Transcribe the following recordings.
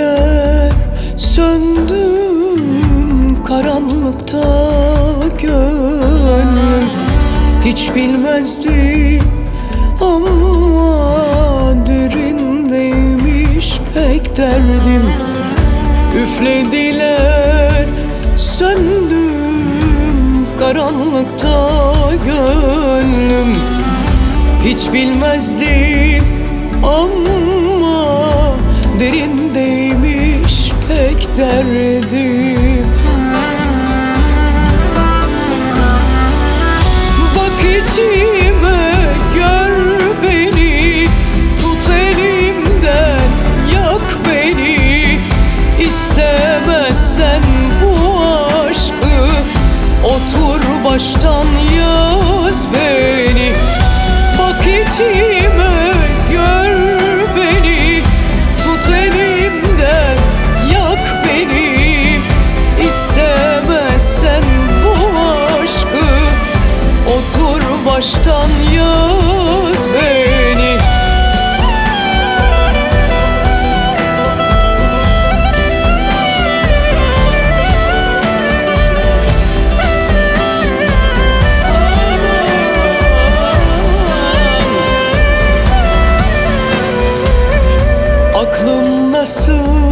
diler söndüm karanlıkta gönlüm. Hiç bilmezdim ama derindeymiş pek derdim. Üflediler söndüm karanlıkta gönlüm. Hiç bilmezdim ama derindeymiş pek derdim. Bak içime, gör beni, tut elimden, yak beni. İstemezsen bu aşkı, otur baştan yaz beni. Bak içime, gör beni, tut elimden, yak beni. İstemezsen bu aşkı, otur baştan yaz beni. Aklım nasıl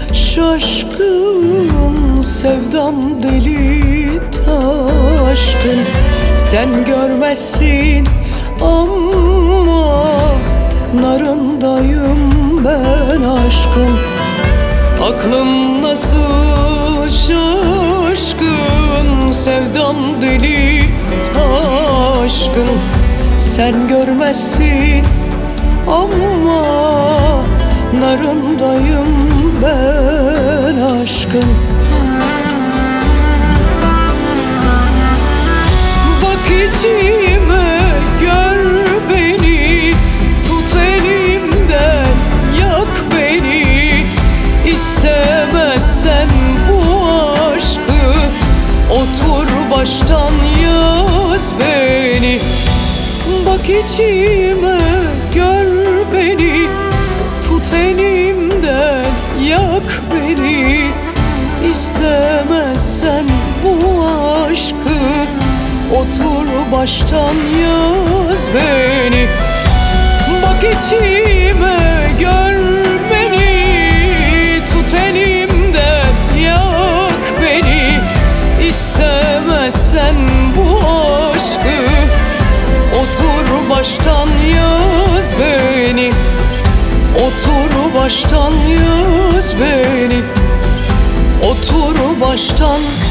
şaşkın, sevdam deli taşkın. Sen görmezsin ama narındayım ben aşkın. Aklım nasıl şaşkın, sevdam deli taşkın. Sen görmezsin ama narındayım ben aşkın. Bak içime, gör beni, tut elimden, yak beni. İstemezsen bu aşkı, otur baştan yaz beni. Bak içime, gör beni, tut elimden, yak beni. İstemezsen bu aşkı, otur baştan yaz beni. Bak içime, gör beni, tut elimden, yak beni. İstemezsen bu aşkı, otur baştan yaz beni. Otur baştan yaz beni. Otur baştan